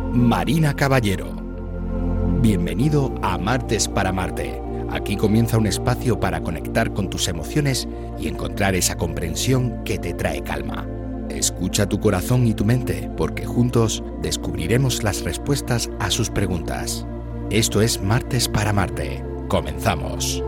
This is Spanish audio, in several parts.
Marina Caballero. Bienvenido a Martes para Marte. Aquí comienza un espacio para conectar con tus emociones y encontrar esa comprensión que te trae calma. Escucha tu corazón y tu mente, porque juntos descubriremos las respuestas a sus preguntas. Esto es Martes para Marte. Comenzamos.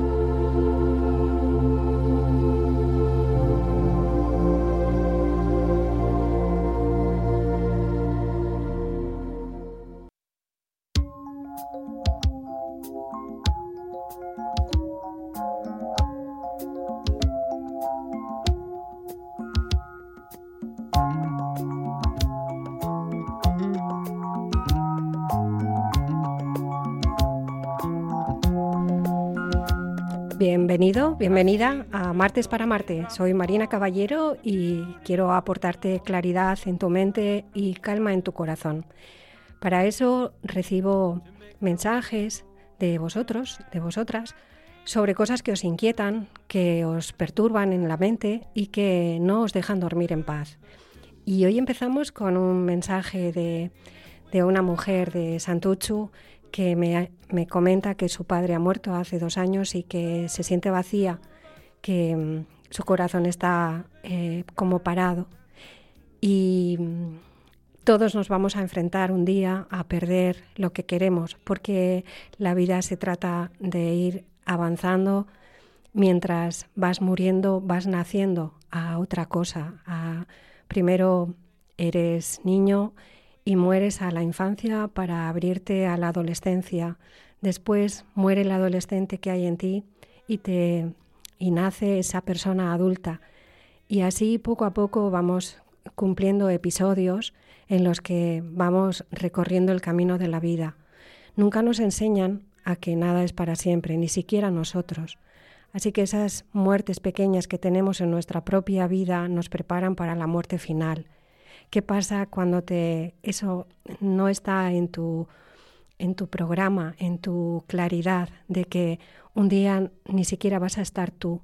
Bienvenido, bienvenida a Martes para Marte. Soy Marina Caballero y quiero aportarte claridad en tu mente y calma en tu corazón. Para eso recibo mensajes de vosotros, de vosotras, sobre cosas que os inquietan, que os perturban en la mente y que no os dejan dormir en paz. Y hoy empezamos con un mensaje de una mujer de Santuchu que me comenta que su padre ha muerto hace 2 años y que se siente vacía, que su corazón está como parado. Y todos nos vamos a enfrentar un día a perder lo que queremos, porque la vida se trata de ir avanzando mientras vas muriendo, vas naciendo a otra cosa. Primero eres niño y mueres a la infancia para abrirte a la adolescencia. Después muere el adolescente que hay en ti y nace esa persona adulta. Y así poco a poco vamos cumpliendo episodios en los que vamos recorriendo el camino de la vida. Nunca nos enseñan a que nada es para siempre, ni siquiera nosotros. Así que esas muertes pequeñas que tenemos en nuestra propia vida nos preparan para la muerte final. ¿Qué pasa cuando eso no está en tu programa, en tu claridad de que un día ni siquiera vas a estar tú?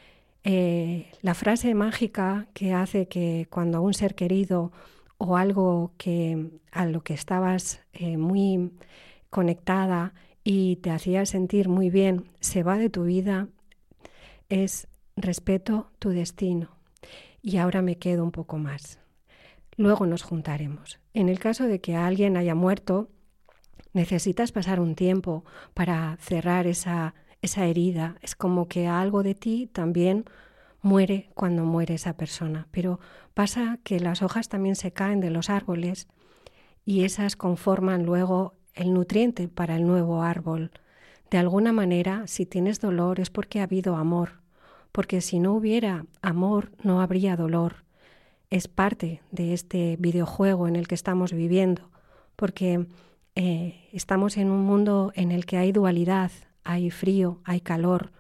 La frase mágica que hace que cuando un ser querido o algo a lo que estabas muy conectada y te hacía sentir muy bien se va de tu vida es: respeto tu destino y ahora me quedo un poco más. Luego nos juntaremos. En el caso de que alguien haya muerto, necesitas pasar un tiempo para cerrar esa herida. Es como que algo de ti también muere cuando muere esa persona. Pero pasa que las hojas también se caen de los árboles y esas conforman luego el nutriente para el nuevo árbol. De alguna manera, si tienes dolor es porque ha habido amor, porque si no hubiera amor no habría dolor. Es parte de este videojuego en el que estamos viviendo, porque estamos en un mundo en el que hay dualidad, hay frío, hay calor,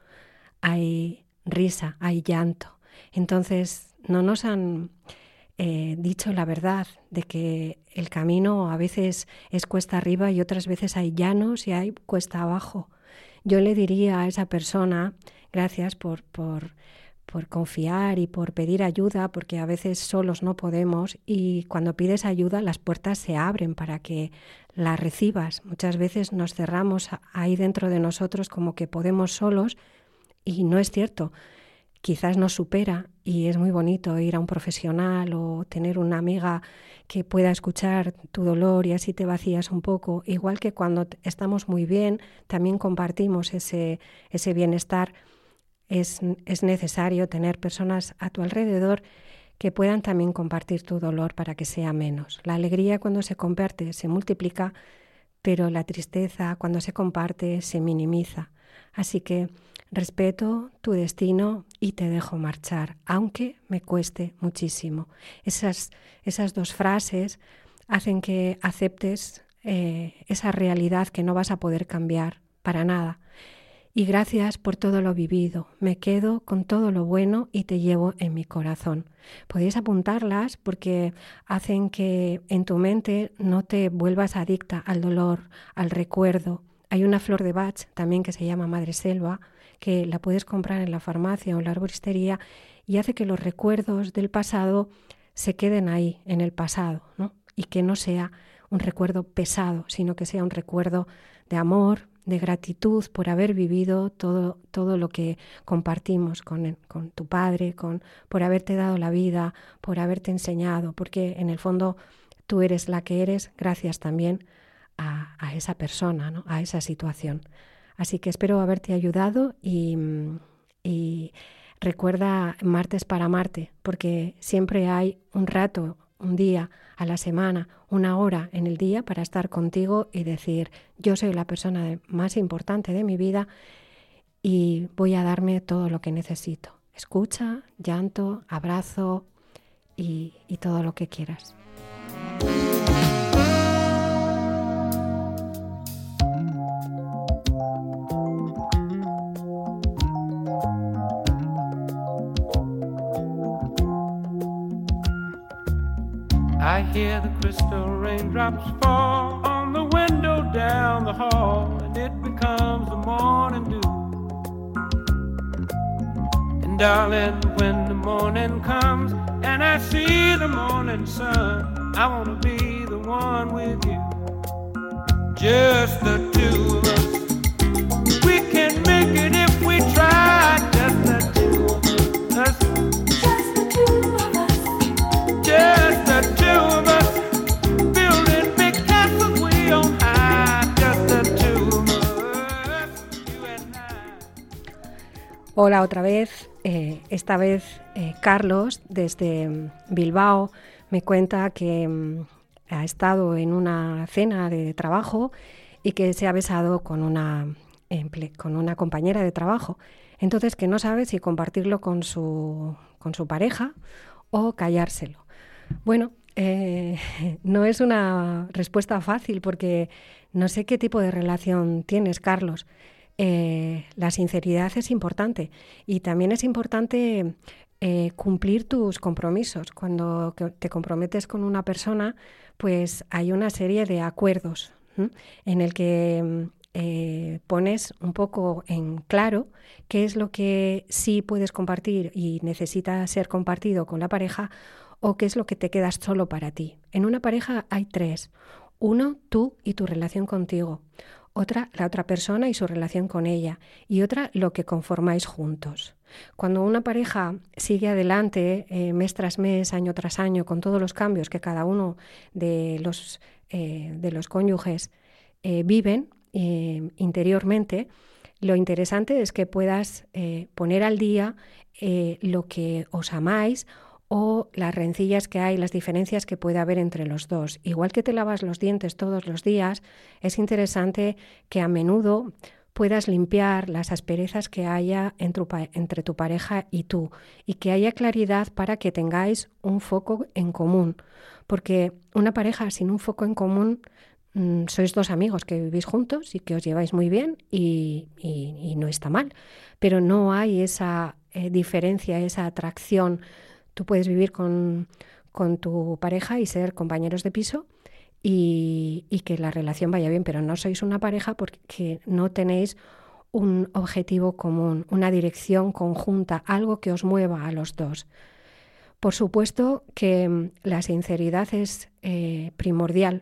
hay risa, hay llanto. Entonces no nos han dicho la verdad de que el camino a veces es cuesta arriba y otras veces hay llanos y hay cuesta abajo. Yo le diría a esa persona: gracias por confiar y por pedir ayuda, porque a veces solos no podemos, y cuando pides ayuda las puertas se abren para que la recibas. Muchas veces nos cerramos ahí dentro de nosotros como que podemos solos y no es cierto. Quizás nos supera y es muy bonito ir a un profesional o tener una amiga que pueda escuchar tu dolor y así te vacías un poco. Igual que cuando estamos muy bien, también compartimos ese bienestar. Es necesario tener personas a tu alrededor que puedan también compartir tu dolor para que sea menos. La alegría cuando se comparte se multiplica, pero la tristeza cuando se comparte se minimiza. Así que respeto tu destino y te dejo marchar, aunque me cueste muchísimo. Esas 2 frases hacen que aceptes esa realidad que no vas a poder cambiar para nada. Y gracias por todo lo vivido. Me quedo con todo lo bueno y te llevo en mi corazón. Podéis apuntarlas porque hacen que en tu mente no te vuelvas adicta al dolor, al recuerdo. Hay una flor de Bach también que se llama Madreselva, que la puedes comprar en la farmacia o en la arboristería y hace que los recuerdos del pasado se queden ahí, en el pasado, ¿no? Y que no sea un recuerdo pesado, sino que sea un recuerdo de amor, de gratitud por haber vivido todo lo que compartimos con tu padre, por haberte dado la vida, por haberte enseñado, porque en el fondo tú eres la que eres gracias también a esa persona, ¿no? A esa situación. Así que espero haberte ayudado y recuerda martes para amarte, porque siempre hay un rato, un día a la semana, una hora en el día para estar contigo y decir, yo soy la persona más importante de mi vida y voy a darme todo lo que necesito. Escucha, llanto, abrazo y todo lo que quieras. I hear the crystal raindrops fall on the window down the hall, and it becomes the morning dew. And darling, when the morning comes and I see the morning sun, I wanna be the one with you, just the two of us. We can make it if we try, just the two of us. Just the two of us. Just the two of us. Building big castles way on high, just the two of us, you and I. Hola otra vez. Esta vez Carlos desde Bilbao me cuenta que ha estado en una cena de trabajo y que se ha besado con una compañera de trabajo. Entonces que no sabe si compartirlo con su pareja o callárselo. Bueno, no es una respuesta fácil porque no sé qué tipo de relación tienes, Carlos. La sinceridad es importante y también es importante cumplir tus compromisos. Cuando te comprometes con una persona, pues hay una serie de acuerdos en el que pones un poco en claro qué es lo que sí puedes compartir y necesita ser compartido con la pareja o qué es lo que te quedas solo para ti. En una pareja hay tres. Uno, tú y tu relación contigo. Otra, la otra persona y su relación con ella. Y otra, lo que conformáis juntos. Cuando una pareja sigue adelante mes tras mes, año tras año, con todos los cambios que cada uno de los cónyuges viven interiormente, lo interesante es que puedas poner al día lo que os amáis o las rencillas que hay, las diferencias que puede haber entre los dos. Igual que te lavas los dientes todos los días, es interesante que a menudo puedas limpiar las asperezas que haya entre tu pareja y tú y que haya claridad para que tengáis un foco en común. Porque una pareja sin un foco en común, sois dos amigos que vivís juntos y que os lleváis muy bien y no está mal. Pero no hay esa diferencia, esa atracción. Tú puedes vivir con tu pareja y ser compañeros de piso y que la relación vaya bien, pero no sois una pareja porque no tenéis un objetivo común, una dirección conjunta, algo que os mueva a los dos. Por supuesto que la sinceridad es primordial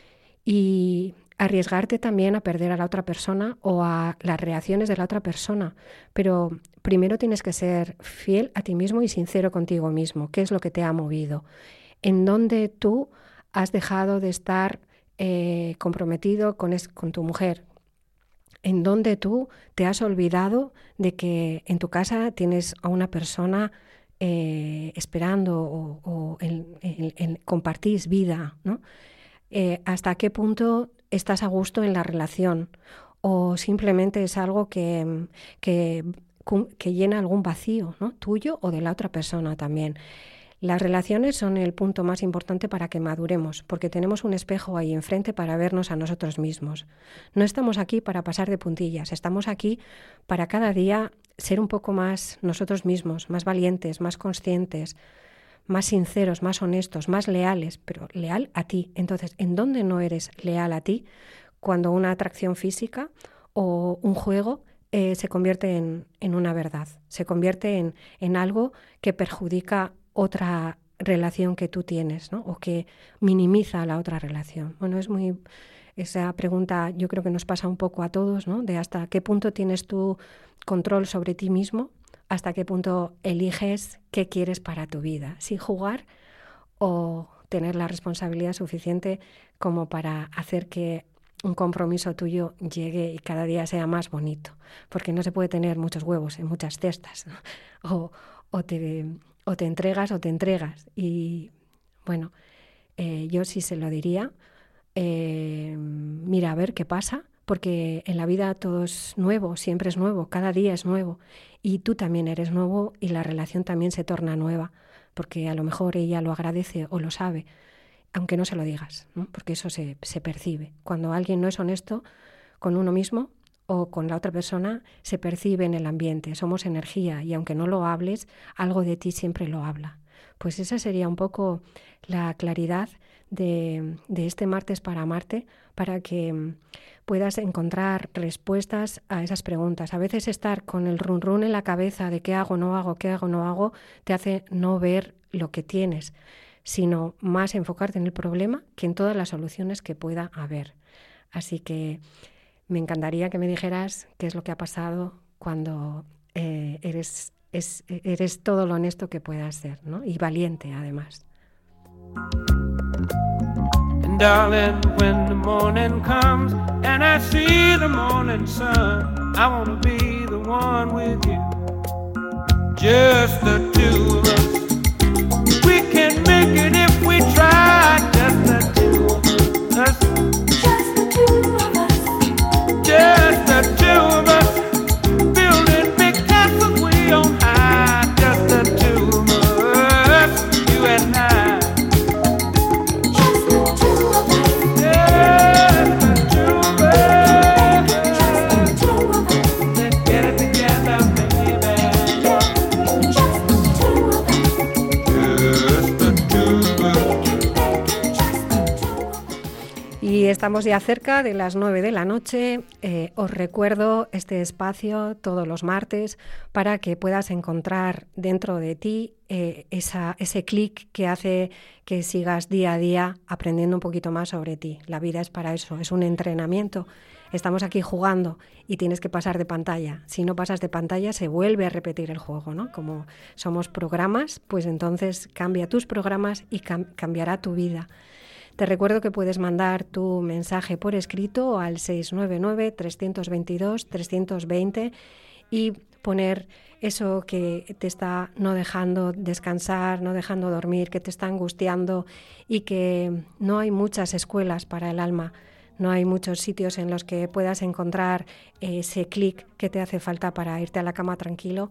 y arriesgarte también a perder a la otra persona o a las reacciones de la otra persona, pero primero tienes que ser fiel a ti mismo y sincero contigo mismo. ¿Qué es lo que te ha movido? ¿En dónde tú has dejado de estar comprometido con tu mujer? ¿En dónde tú te has olvidado de que en tu casa tienes a una persona esperando o compartís vida, ¿no? ¿Hasta qué punto estás a gusto en la relación? ¿O simplemente es algo que llena algún vacío, ¿no? Tuyo o de la otra persona también? Las relaciones son el punto más importante para que maduremos, porque tenemos un espejo ahí enfrente para vernos a nosotros mismos. No estamos aquí para pasar de puntillas, estamos aquí para cada día ser un poco más nosotros mismos, más valientes, más conscientes, más sinceros, más honestos, más leales, pero leal a ti. Entonces, ¿en dónde no eres leal a ti cuando una atracción física o un juego se convierte en una verdad? Se convierte en algo que perjudica otra relación que tú tienes, ¿no? O que minimiza la otra relación. Bueno, esa pregunta yo creo que nos pasa un poco a todos, ¿no? De hasta qué punto tienes tú control sobre ti mismo, hasta qué punto eliges qué quieres para tu vida, si jugar o tener la responsabilidad suficiente como para hacer que un compromiso tuyo llegue y cada día sea más bonito, porque no se puede tener muchos huevos en muchas cestas, ¿no? O te entregas o te entregas. Y bueno, yo sí se lo diría, mira a ver qué pasa, porque en la vida todo es nuevo, siempre es nuevo, cada día es nuevo, y tú también eres nuevo y la relación también se torna nueva, porque a lo mejor ella lo agradece o lo sabe, aunque no se lo digas, ¿no? Porque eso se percibe. Cuando alguien no es honesto con uno mismo o con la otra persona, se percibe en el ambiente. Somos energía y aunque no lo hables, algo de ti siempre lo habla. Pues esa sería un poco la claridad de este martes para amarte, para que puedas encontrar respuestas a esas preguntas. A veces estar con el run run en la cabeza de qué hago, no hago, qué hago, no hago, te hace no ver lo que tienes, sino más enfocarte en el problema que en todas las soluciones que pueda haber. Así que me encantaría que me dijeras qué es lo que ha pasado cuando eres todo lo honesto que puedas ser, ¿no? Y valiente, además. And darling, when the morning comes and I see the morning sun, I want to be the one with you, just the two of us. We can make it if we try, just the two of us. Just the two of us. Just the two of us. Building big castles way on high, just the two of us, you and I. Y estamos ya cerca de las 9 de la noche. Os recuerdo este espacio todos los martes para que puedas encontrar dentro de ti ese clic que hace que sigas día a día aprendiendo un poquito más sobre ti. La vida es para eso, es un entrenamiento. Estamos aquí jugando y tienes que pasar de pantalla. Si no pasas de pantalla se vuelve a repetir el juego, ¿no? Como somos programas, pues entonces cambia tus programas y cambiará tu vida. Te recuerdo que puedes mandar tu mensaje por escrito al 699-322-320 y poner eso que te está no dejando descansar, no dejando dormir, que te está angustiando y que no hay muchas escuelas para el alma, no hay muchos sitios en los que puedas encontrar ese clic que te hace falta para irte a la cama tranquila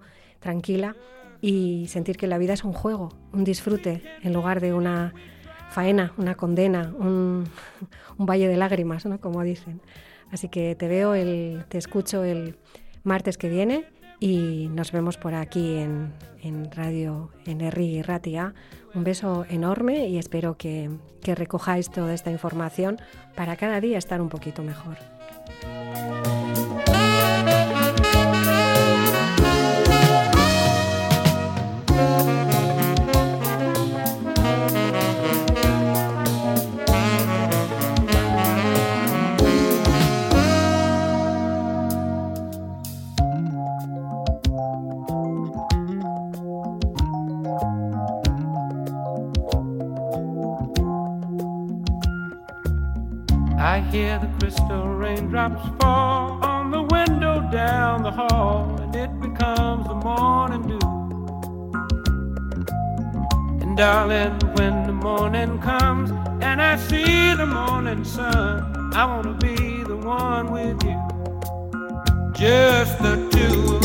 y sentir que la vida es un juego, un disfrute en lugar de una faena, una condena, un valle de lágrimas, ¿no? Como dicen. Así que te escucho el martes que viene y nos vemos por aquí en Radio Enerri y Ratia. Un beso enorme y espero que recojáis toda esta información para cada día estar un poquito mejor. I hear the crystal raindrops fall on the window down the hall, and it becomes the morning dew. And darling, when the morning comes and I see the morning sun, I want to be the one with you, just the two of us.